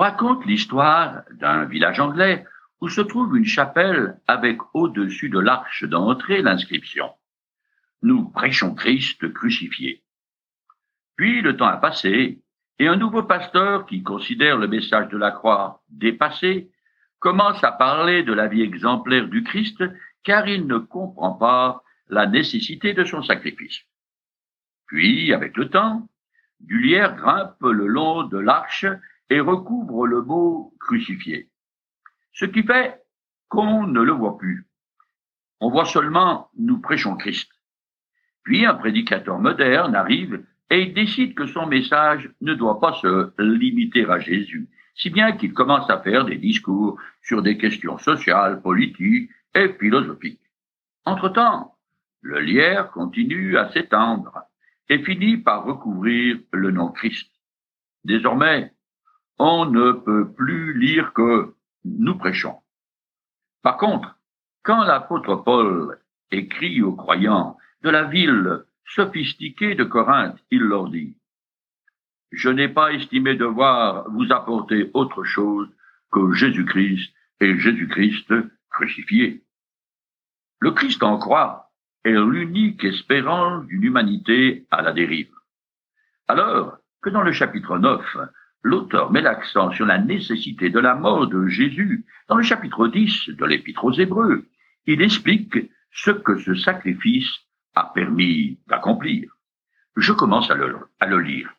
raconte l'histoire d'un village anglais où se trouve une chapelle avec au-dessus de l'arche d'entrée l'inscription: Nous prêchons Christ crucifié. Puis le temps a passé et un nouveau pasteur qui considère le message de la croix dépassé commence à parler de la vie exemplaire du Christ car il ne comprend pas la nécessité de son sacrifice. Puis, avec le temps, du lierre grimpe le long de l'arche et recouvre le mot crucifié. Ce qui fait qu'on ne le voit plus. On voit seulement nous prêchons Christ. Puis un prédicateur moderne arrive et il décide que son message ne doit pas se limiter à Jésus, si bien qu'il commence à faire des discours sur des questions sociales, politiques et philosophiques. Entre-temps, le lierre continue à s'étendre et finit par recouvrir le nom Christ. Désormais, on ne peut plus lire que nous prêchons. Par contre, quand l'apôtre Paul écrit aux croyants de la ville sophistiquée de Corinthe, il leur dit: Je n'ai pas estimé devoir vous apporter autre chose que Jésus-Christ et Jésus-Christ crucifié. Le Christ en croix est l'unique espérance d'une humanité à la dérive. Alors que dans le chapitre 9, l'auteur met l'accent sur la nécessité de la mort de Jésus, dans le chapitre 10 de l'Épître aux Hébreux, il explique ce que ce sacrifice a permis d'accomplir. Je commence à le lire.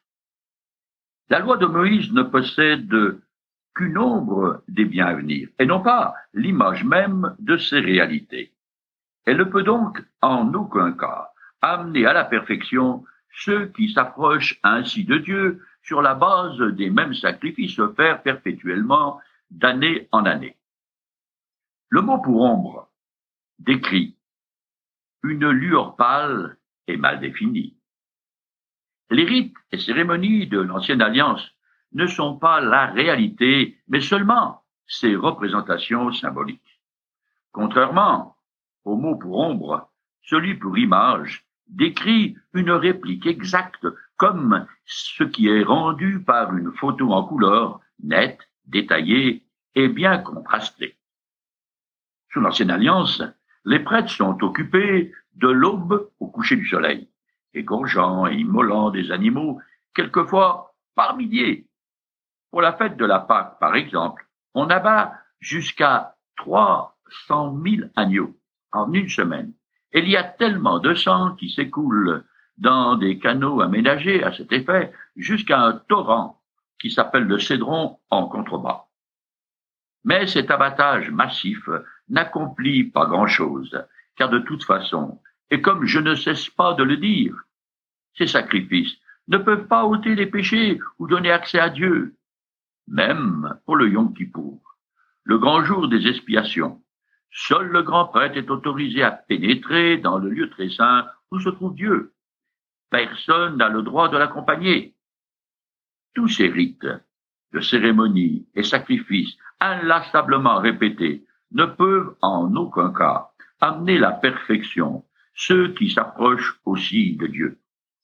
La loi de Moïse ne possède qu'une ombre des biens à venir, et non pas l'image même de ces réalités. Elle ne peut donc en aucun cas amener à la perfection ceux qui s'approchent ainsi de Dieu sur la base des mêmes sacrifices offerts perpétuellement d'année en année. Le mot pour ombre décrit une lueur pâle et mal définie. Les rites et cérémonies de l'Ancienne Alliance ne sont pas la réalité, mais seulement ses représentations symboliques. Contrairement au mot pour ombre, celui pour image décrit une réplique exacte comme ce qui est rendu par une photo en couleur, nette, détaillée et bien contrastée. Sous l'Ancienne Alliance, les prêtres sont occupés de l'aube au coucher du soleil, égorgeant et immolant des animaux, quelquefois par milliers. Pour la fête de la Pâque, par exemple, on abat jusqu'à 300 000 agneaux en une semaine. Et il y a tellement de sang qui s'écoule dans des canaux aménagés à cet effet jusqu'à un torrent qui s'appelle le Cédron en contrebas. Mais cet abattage massif n'accomplit pas grand-chose, car de toute façon, et comme je ne cesse pas de le dire, ces sacrifices ne peuvent pas ôter les péchés ou donner accès à Dieu. Même pour le Yom Kippour, le grand jour des expiations, seul le grand prêtre est autorisé à pénétrer dans le lieu très saint où se trouve Dieu. Personne n'a le droit de l'accompagner. Tous ces rites de cérémonies et sacrifices inlassablement répétés ne peuvent en aucun cas amener la perfection ceux qui s'approchent aussi de Dieu.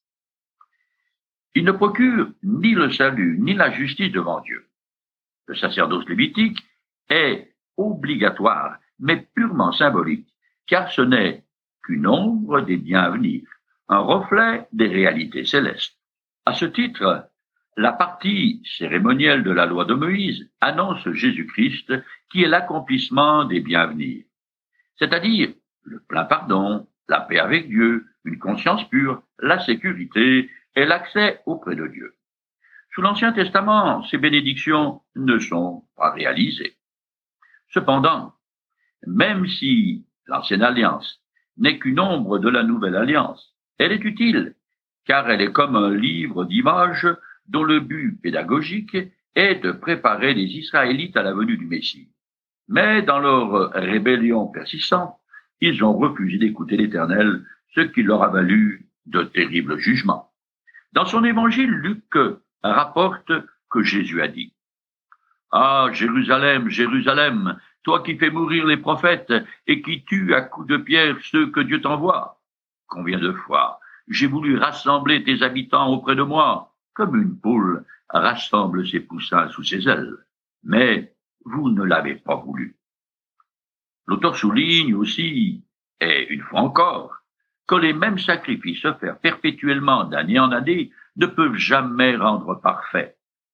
Ils ne procurent ni le salut ni la justice devant Dieu. Le sacerdoce lévitique est obligatoire, mais purement symbolique, car ce n'est qu'une ombre des biens à venir, un reflet des réalités célestes. À ce titre, la partie cérémonielle de la loi de Moïse annonce Jésus-Christ qui est l'accomplissement des biens à venir, c'est-à-dire le plein pardon, la paix avec Dieu, une conscience pure, la sécurité et l'accès auprès de Dieu. Sous l'Ancien Testament, ces bénédictions ne sont pas réalisées. Cependant, même si l'Ancienne Alliance n'est qu'une ombre de la Nouvelle Alliance, elle est utile, car elle est comme un livre d'images dont le but pédagogique est de préparer les Israélites à la venue du Messie. Mais dans leur rébellion persistante, ils ont refusé d'écouter l'Éternel, ce qui leur a valu de terribles jugements. Dans son évangile, Luc rapporte que Jésus a dit: « Ah, Jérusalem, Jérusalem, toi qui fais mourir les prophètes et qui tues à coups de pierre ceux que Dieu t'envoie. Combien de fois j'ai voulu rassembler tes habitants auprès de moi, comme une poule rassemble ses poussins sous ses ailes, mais vous ne l'avez pas voulu. L'auteur souligne aussi, et une fois encore, que les mêmes sacrifices offerts perpétuellement d'année en année ne peuvent jamais rendre parfait.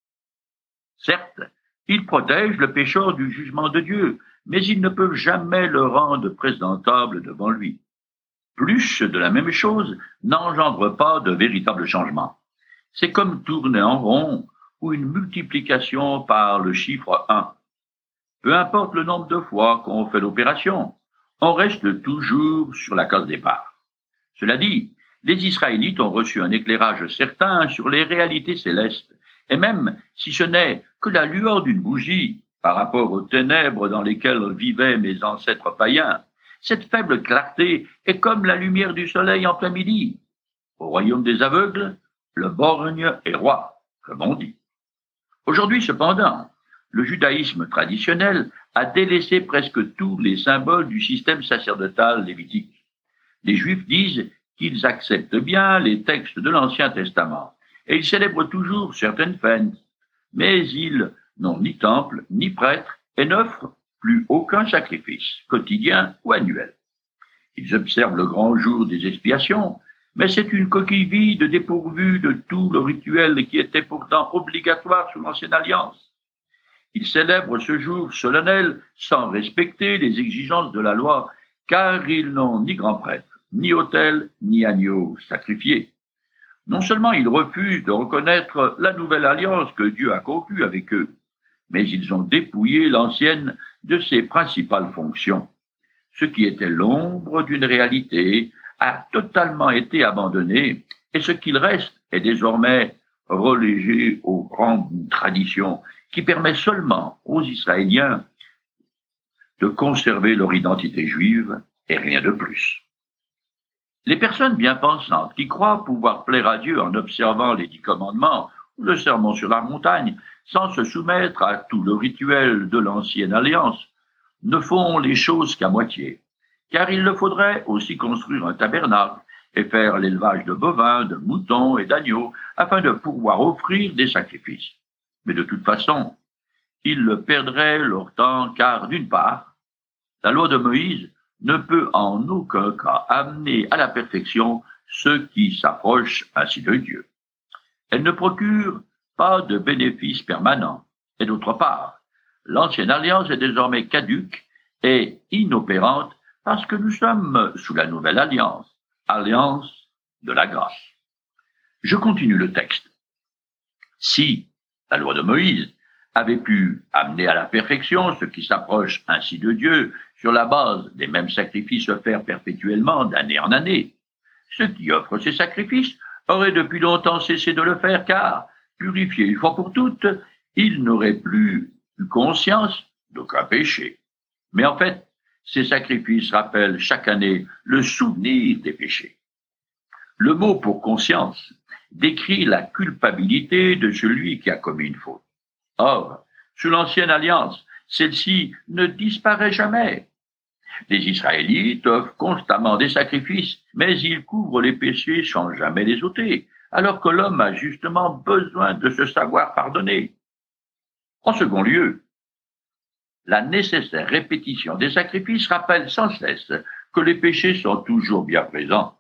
Certes, ils protègent le pécheur du jugement de Dieu, mais ils ne peuvent jamais le rendre présentable devant lui. Plus de la même chose n'engendre pas de véritable changement. C'est comme tourner en rond ou une multiplication par le chiffre 1. Peu importe le nombre de fois qu'on fait l'opération, on reste toujours sur la case départ. Cela dit, les Israélites ont reçu un éclairage certain sur les réalités célestes, et même si ce n'est que la lueur d'une bougie par rapport aux ténèbres dans lesquelles vivaient mes ancêtres païens, cette faible clarté est comme la lumière du soleil en plein midi. Au royaume des aveugles, le borgne est roi, comme on dit. Aujourd'hui, cependant, le judaïsme traditionnel a délaissé presque tous les symboles du système sacerdotal lévitique. Les Juifs disent qu'ils acceptent bien les textes de l'Ancien Testament et ils célèbrent toujours certaines fêtes, mais ils n'ont ni temple ni prêtre et n'offrent plus aucun sacrifice, quotidien ou annuel. Ils observent le grand jour des expiations, mais c'est une coquille vide dépourvue de tout le rituel qui était pourtant obligatoire sous l'Ancienne Alliance. Ils célèbrent ce jour solennel sans respecter les exigences de la loi, car ils n'ont ni grand prêtre, ni autel, ni agneau sacrifié. Non seulement ils refusent de reconnaître la nouvelle alliance que Dieu a conclue avec eux, mais ils ont dépouillé l'ancienne de ses principales fonctions. Ce qui était l'ombre d'une réalité a totalement été abandonné et ce qu'il reste est désormais relégué aux grandes traditions qui permet seulement aux Israéliens de conserver leur identité juive et rien de plus. Les personnes bien pensantes qui croient pouvoir plaire à Dieu en observant les 10 commandements ou le sermon sur la montagne sans se soumettre à tout le rituel de l'ancienne alliance ne font les choses qu'à moitié, car il leur faudrait aussi construire un tabernacle et faire l'élevage de bovins, de moutons et d'agneaux afin de pouvoir offrir des sacrifices. Mais de toute façon, ils perdraient leur temps car, d'une part, la loi de Moïse ne peut en aucun cas amener à la perfection ceux qui s'approchent ainsi de Dieu. Elle ne procure pas de bénéfices permanents. Et d'autre part, l'ancienne alliance est désormais caduque et inopérante parce que nous sommes sous la nouvelle alliance, alliance de la grâce. Je continue le texte. Si la loi de Moïse avait pu amener à la perfection ceux qui s'approchent ainsi de Dieu sur la base des mêmes sacrifices offerts perpétuellement d'année en année, ceux qui offrent ces sacrifices auraient depuis longtemps cessé de le faire car, purifiés une fois pour toutes, ils n'auraient plus eu conscience d'aucun péché. Mais en fait, ces sacrifices rappellent chaque année le souvenir des péchés. Le mot pour conscience décrit la culpabilité de celui qui a commis une faute. Or, sous l'ancienne alliance, celle-ci ne disparaît jamais. Les Israélites offrent constamment des sacrifices, mais ils couvrent les péchés sans jamais les ôter, alors que l'homme a justement besoin de se savoir pardonner. En second lieu, la nécessaire répétition des sacrifices rappelle sans cesse que les péchés sont toujours bien présents.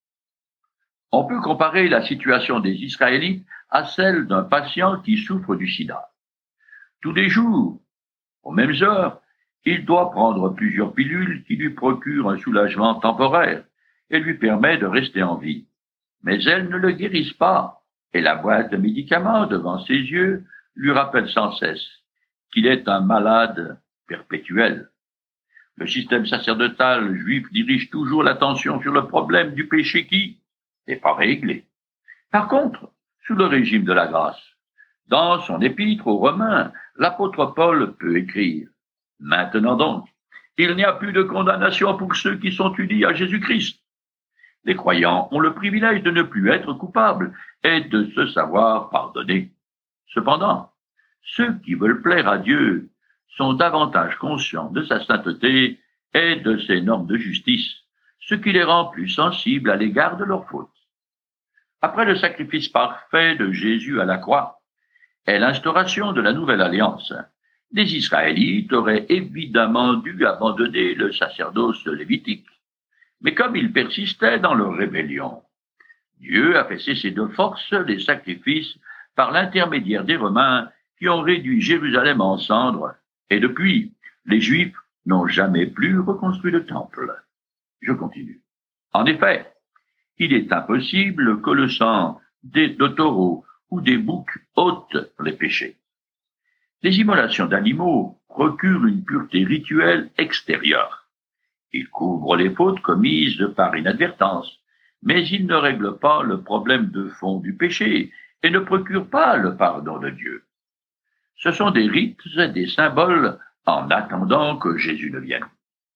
On peut comparer la situation des Israélites à celle d'un patient qui souffre du sida. Tous les jours, aux mêmes heures, il doit prendre plusieurs pilules qui lui procurent un soulagement temporaire et lui permet de rester en vie. Mais elles ne le guérissent pas, et la boîte de médicaments devant ses yeux lui rappelle sans cesse qu'il est un malade perpétuel. Le système sacerdotal juif dirige toujours l'attention sur le problème du péché qui n'est pas réglé. Par contre, sous le régime de la grâce, dans son épître aux Romains, l'apôtre Paul peut écrire « Maintenant donc, il n'y a plus de condamnation pour ceux qui sont unis à Jésus-Christ. Les croyants ont le privilège de ne plus être coupables et de se savoir pardonner. Cependant, ceux qui veulent plaire à Dieu sont davantage conscients de sa sainteté et de ses normes de justice, ce qui les rend plus sensibles à l'égard de leurs fautes. Après le sacrifice parfait de Jésus à la croix et l'instauration de la nouvelle alliance, Les Israélites auraient évidemment dû abandonner le sacerdoce lévitique. Mais comme ils persistaient dans leur rébellion, Dieu a fait cesser de force les sacrifices par l'intermédiaire des Romains qui ont réduit Jérusalem en cendres, et depuis, les Juifs n'ont jamais plus reconstruit le temple. Je continue. En effet, il est impossible que le sang de taureaux ou des boucs ôte les péchés. Les immolations d'animaux procurent une pureté rituelle extérieure. Ils couvrent les fautes commises par inadvertance, mais ils ne règlent pas le problème de fond du péché et ne procurent pas le pardon de Dieu. Ce sont des rites et des symboles en attendant que Jésus ne vienne.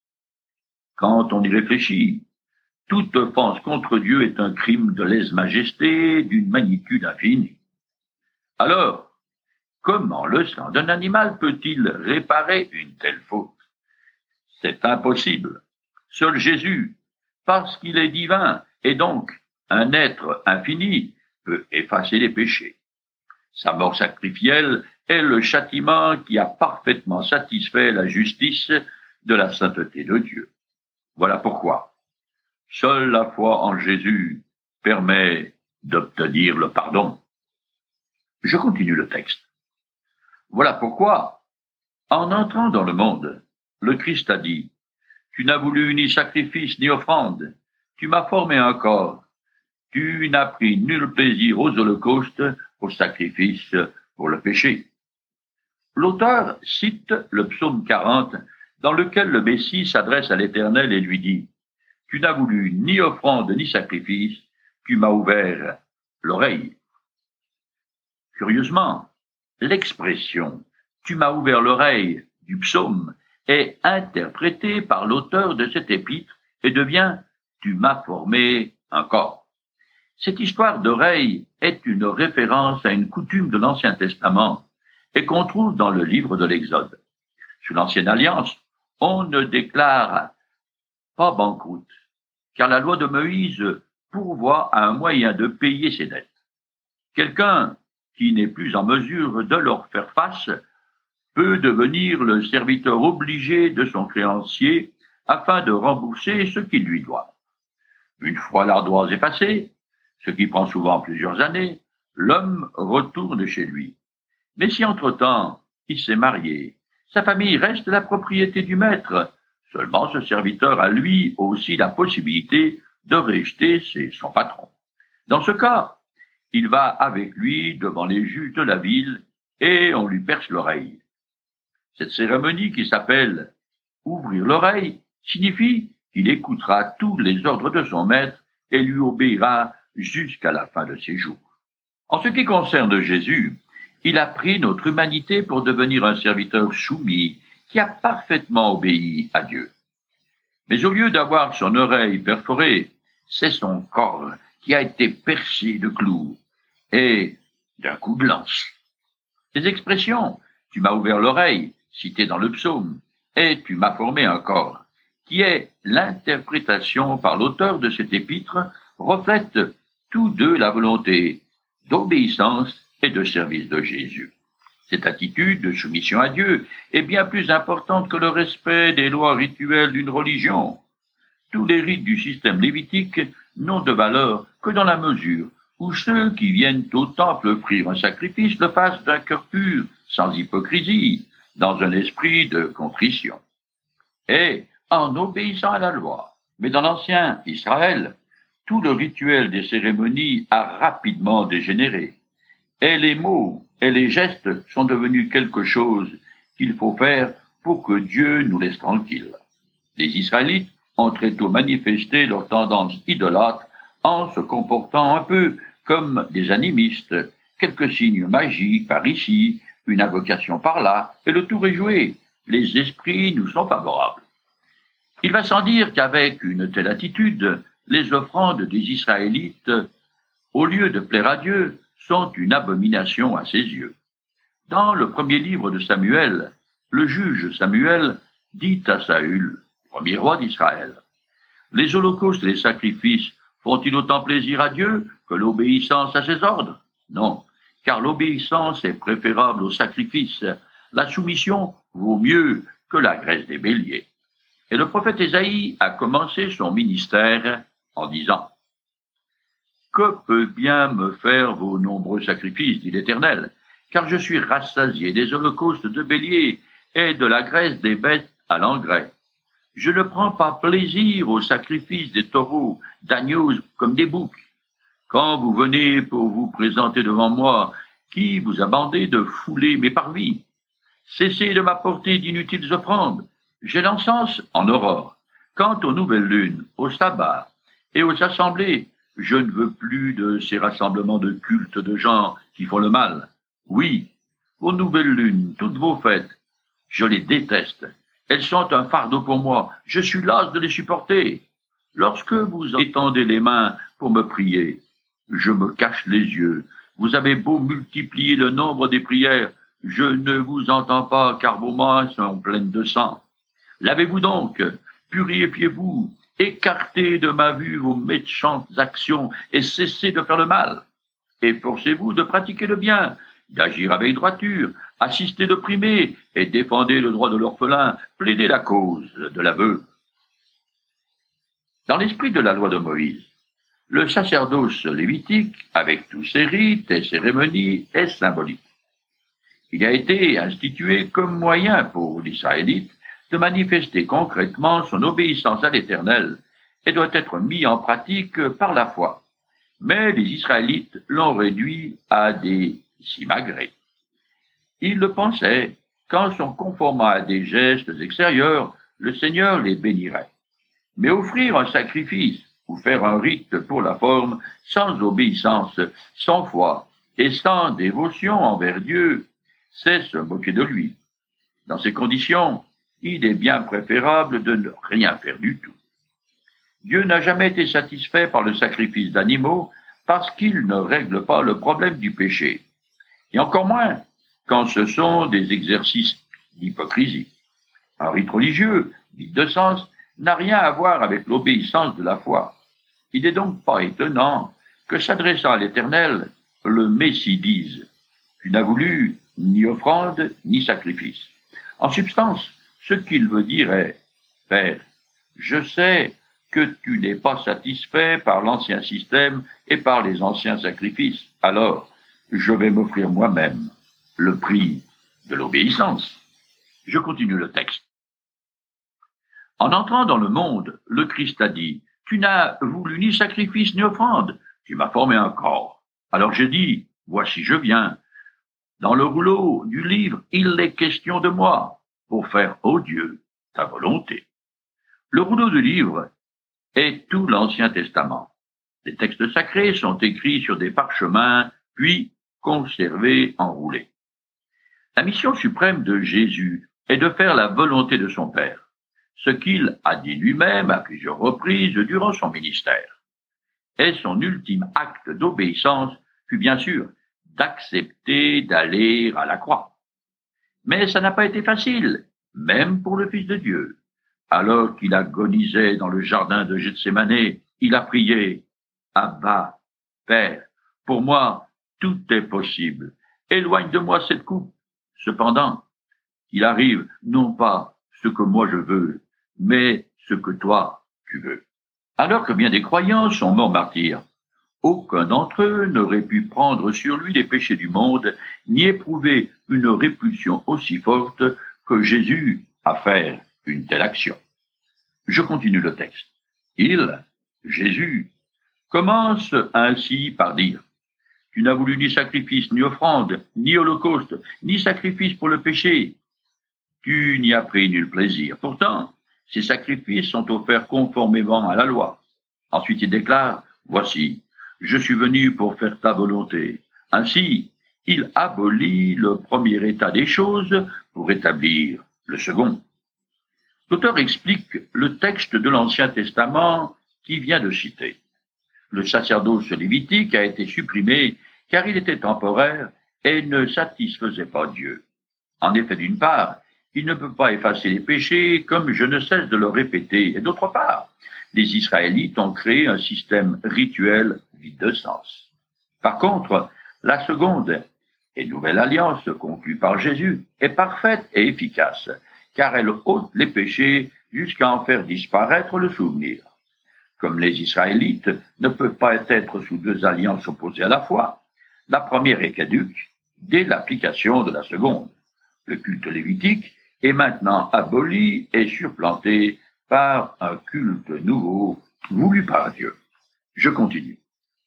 Quand on y réfléchit, toute offense contre Dieu est un crime de lèse-majesté d'une magnitude infinie. Alors, comment le sang d'un animal peut-il réparer une telle faute? C'est impossible. Seul Jésus, parce qu'il est divin et donc un être infini, peut effacer les péchés. Sa mort sacrificielle est le châtiment qui a parfaitement satisfait la justice de la sainteté de Dieu. Voilà pourquoi seule la foi en Jésus permet d'obtenir le pardon. Je continue le texte. Voilà pourquoi, en entrant dans le monde, le Christ a dit, « Tu n'as voulu ni sacrifice ni offrande, tu m'as formé un corps, tu n'as pris nul plaisir aux holocaustes, aux sacrifices pour le péché. » L'auteur cite le psaume 40, dans lequel le Messie s'adresse à l'Éternel et lui dit, « Tu n'as voulu ni offrande ni sacrifice, tu m'as ouvert l'oreille. » Curieusement, l'expression « tu m'as ouvert l'oreille » du psaume est interprétée par l'auteur de cet épître et devient « tu m'as formé un corps ». Cette histoire d'oreille est une référence à une coutume de l'Ancien Testament et qu'on trouve dans le livre de l'Exode. Sous l'Ancienne Alliance, on ne déclare pas banqueroute, car la loi de Moïse pourvoit à un moyen de payer ses dettes. Quelqu'un qui n'est plus en mesure de leur faire face peut devenir le serviteur obligé de son créancier afin de rembourser ce qu'il lui doit. Une fois l'ardoise effacée, ce qui prend souvent plusieurs années, l'homme retourne chez lui. Mais si entre-temps il s'est marié, sa famille reste la propriété du maître. Seulement ce serviteur a lui aussi la possibilité de rejeter son patron. Dans ce cas, il va avec lui devant les juges de la ville et on lui perce l'oreille. Cette cérémonie qui s'appelle « ouvrir l'oreille » signifie qu'il écoutera tous les ordres de son maître et lui obéira jusqu'à la fin de ses jours. En ce qui concerne Jésus, il a pris notre humanité pour devenir un serviteur soumis qui a parfaitement obéi à Dieu. Mais au lieu d'avoir son oreille perforée, c'est son corps qui a été percé de clous et d'un coup de lance. Les expressions « tu m'as ouvert l'oreille » citées dans le psaume et « tu m'as formé un corps » qui est l'interprétation par l'auteur de cet épître reflètent tous deux la volonté d'obéissance et de service de Jésus. Cette attitude de soumission à Dieu est bien plus importante que le respect des lois rituelles d'une religion. Tous les rites du système lévitique n'ont de valeur que dans la mesure où ceux qui viennent au temple offrir un sacrifice le fassent d'un cœur pur, sans hypocrisie, dans un esprit de contrition. Et en obéissant à la loi. Mais dans l'ancien Israël, tout le rituel des cérémonies a rapidement dégénéré. Et les mots et les gestes sont devenus quelque chose qu'il faut faire pour que Dieu nous laisse tranquilles. Les Israélites ont très tôt manifesté leur tendance idolâtre en se comportant un peu comme des animistes, quelques signes magiques par ici, une invocation par là, et le tour est joué. Les esprits nous sont favorables. Il va sans dire qu'avec une telle attitude, les offrandes des Israélites, au lieu de plaire à Dieu, sont une abomination à ses yeux. Dans le premier livre de Samuel, le juge Samuel dit à Saül, premier roi d'Israël, « Les holocaustes et les sacrifices font-ils autant plaisir à Dieu que l'obéissance à ses ordres? Non, car l'obéissance est préférable au sacrifice, La soumission vaut mieux que la graisse des béliers. Et le prophète Ésaïe a commencé son ministère en disant « Que peut bien me faire vos nombreux sacrifices, dit l'Éternel, car je suis rassasié des holocaustes de béliers et de la graisse des bêtes à l'engrais. Je ne prends pas plaisir au sacrifice des taureaux, d'agneaux comme des boucs. Quand vous venez pour vous présenter devant moi, qui vous a bandé de fouler mes parvis? Cessez de m'apporter d'inutiles offrandes. J'ai l'encens en aurore. Quant aux nouvelles lunes, aux sabbats et aux assemblées, je ne veux plus de ces rassemblements de cultes de gens qui font le mal. Oui, vos nouvelles lunes, toutes vos fêtes, je les déteste. Elles sont un fardeau pour moi. Je suis las de les supporter. Lorsque vous étendez les mains pour me prier, je me cache les yeux. Vous avez beau multiplier le nombre des prières, je ne vous entends pas car vos mains sont pleines de sang. Lavez-vous donc, purifiez-vous, écartez de ma vue vos méchantes actions et cessez de faire le mal. Efforcez-vous de pratiquer le bien, d'agir avec droiture, assistez d'opprimés et défendez le droit de l'orphelin, plaidez la cause de l'aveugle. Dans l'esprit de la loi de Moïse, le sacerdoce lévitique, avec tous ses rites et cérémonies, est symbolique. Il a été institué comme moyen pour l'Israélite de manifester concrètement son obéissance à l'Éternel et doit être mis en pratique par la foi. Mais les Israélites l'ont réduit à des simagrées. Ils le pensaient, qu'en se conformant à des gestes extérieurs, le Seigneur les bénirait. Mais offrir un sacrifice ou faire un rite pour la forme, sans obéissance, sans foi et sans dévotion envers Dieu, c'est se moquer de lui. Dans ces conditions, il est bien préférable de ne rien faire du tout. Dieu n'a jamais été satisfait par le sacrifice d'animaux parce qu'il ne règle pas le problème du péché. Et encore moins quand ce sont des exercices d'hypocrisie. Un rite religieux, vide de sens, n'a rien à voir avec l'obéissance de la foi. Il n'est donc pas étonnant que, s'adressant à l'Éternel, le Messie dise « Tu n'as voulu ni offrande ni sacrifice ». En substance, ce qu'il veut dire est « Père, je sais que tu n'es pas satisfait par l'ancien système et par les anciens sacrifices, alors je vais m'offrir moi-même le prix de l'obéissance ». Je continue le texte. En entrant dans le monde, le Christ a dit « Tu n'as voulu ni sacrifice ni offrande, tu m'as formé un corps. Alors j'ai dit « Voici je viens ». Dans le rouleau du livre, il est question de moi, pour faire, ô Dieu, ta volonté. Le rouleau du livre est tout l'Ancien Testament. Les textes sacrés sont écrits sur des parchemins, puis conservés enroulés. La mission suprême de Jésus est de faire la volonté de son Père, ce qu'il a dit lui-même à plusieurs reprises durant son ministère. Et son ultime acte d'obéissance fut bien sûr d'accepter d'aller à la croix. Mais ça n'a pas été facile, même pour le Fils de Dieu. Alors qu'il agonisait dans le jardin de Gethsémane, il a prié « Abba, Père, pour moi, tout est possible. Éloigne de moi cette coupe. Cependant, il arrive non pas ce que moi je veux, mais ce que toi tu veux. » Alors que bien des croyants sont morts martyrs, aucun d'entre eux n'aurait pu prendre sur lui les péchés du monde, ni éprouver une répulsion aussi forte que Jésus à faire une telle action. Je continue le texte. Il, Jésus, commence ainsi par dire « Tu n'as voulu ni sacrifice, ni offrande, ni holocauste, ni sacrifice pour le péché. Tu n'y as pris nul plaisir. Pourtant, ces sacrifices sont offerts conformément à la loi. » Ensuite, il déclare « Voici, je suis venu pour faire ta volonté. » Ainsi, il abolit le premier état des choses pour établir le second. L'auteur explique le texte de l'Ancien Testament qu'il vient de citer. Le sacerdoce lévitique a été supprimé car il était temporaire et ne satisfaisait pas Dieu. En effet, d'une part, il ne peut pas effacer les péchés comme je ne cesse de le répéter, et d'autre part, les Israélites ont créé un système rituel vide de sens. Par contre, la seconde et nouvelle alliance conclue par Jésus est parfaite et efficace, car elle ôte les péchés jusqu'à en faire disparaître le souvenir. Comme les Israélites ne peuvent pas être sous deux alliances opposées à la fois, la première est caduque dès l'application de la seconde. Le culte lévitique est maintenant aboli et supplanté par un culte nouveau voulu par Dieu. Je continue.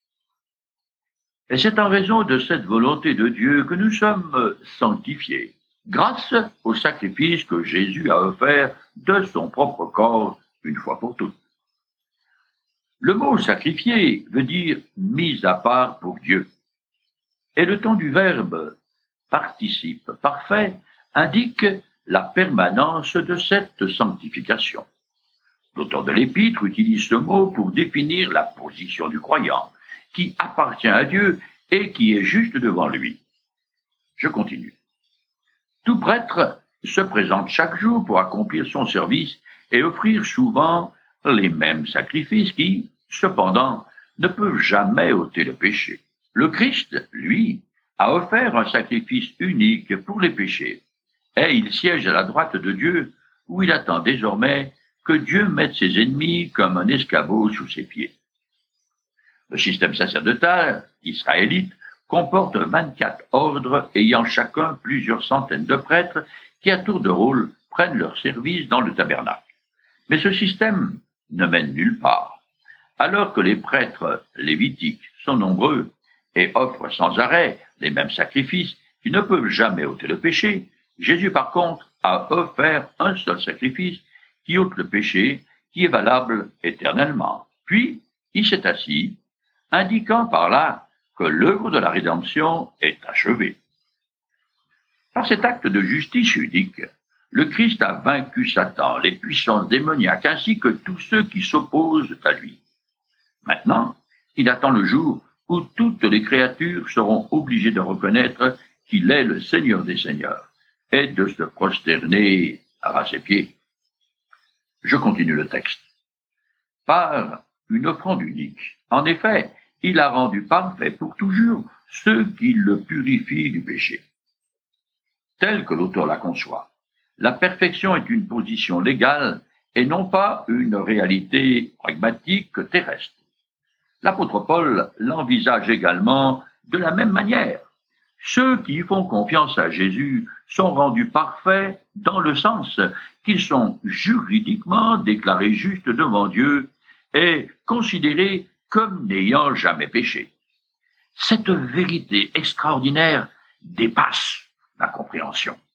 Et c'est en raison de cette volonté de Dieu que nous sommes sanctifiés, grâce au sacrifice que Jésus a offert de son propre corps une fois pour toutes. Le mot sacrifié veut dire mis à part pour Dieu. Et le temps du verbe participe parfait indique la permanence de cette sanctification. L'auteur de l'Épître utilise ce mot pour définir la position du croyant, qui appartient à Dieu et qui est juste devant lui. Je continue. Tout prêtre se présente chaque jour pour accomplir son service et offrir souvent les mêmes sacrifices qui, cependant, ne peuvent jamais ôter le péché. Le Christ, lui, a offert un sacrifice unique pour les péchés, et il siège à la droite de Dieu, où il attend désormais que Dieu mette ses ennemis comme un escabeau sous ses pieds. Le système sacerdotal israélite comporte 24 ordres ayant chacun plusieurs centaines de prêtres qui, à tour de rôle, prennent leur service dans le tabernacle. Mais ce système ne mène nulle part. Alors que les prêtres lévitiques sont nombreux et offrent sans arrêt les mêmes sacrifices qui ne peuvent jamais ôter le péché, Jésus, par contre, a offert un seul sacrifice qui ôte le péché, qui est valable éternellement. Puis, il s'est assis, indiquant par là que l'œuvre de la rédemption est achevée. Par cet acte de justice unique, le Christ a vaincu Satan, les puissances démoniaques, ainsi que tous ceux qui s'opposent à lui. Maintenant, il attend le jour où toutes les créatures seront obligées de reconnaître qu'il est le Seigneur des Seigneurs et de se prosterner à ses pieds. Je continue le texte. Par une offrande unique. En effet, il a rendu parfait pour toujours ceux qui le purifient du péché. Tel que l'auteur la conçoit, la perfection est une position légale et non pas une réalité pragmatique terrestre. L'apôtre Paul l'envisage également de la même manière. Ceux qui font confiance à Jésus sont rendus parfaits dans le sens qu'ils sont juridiquement déclarés justes devant Dieu et considérés comme n'ayant jamais péché. Cette vérité extraordinaire dépasse la compréhension.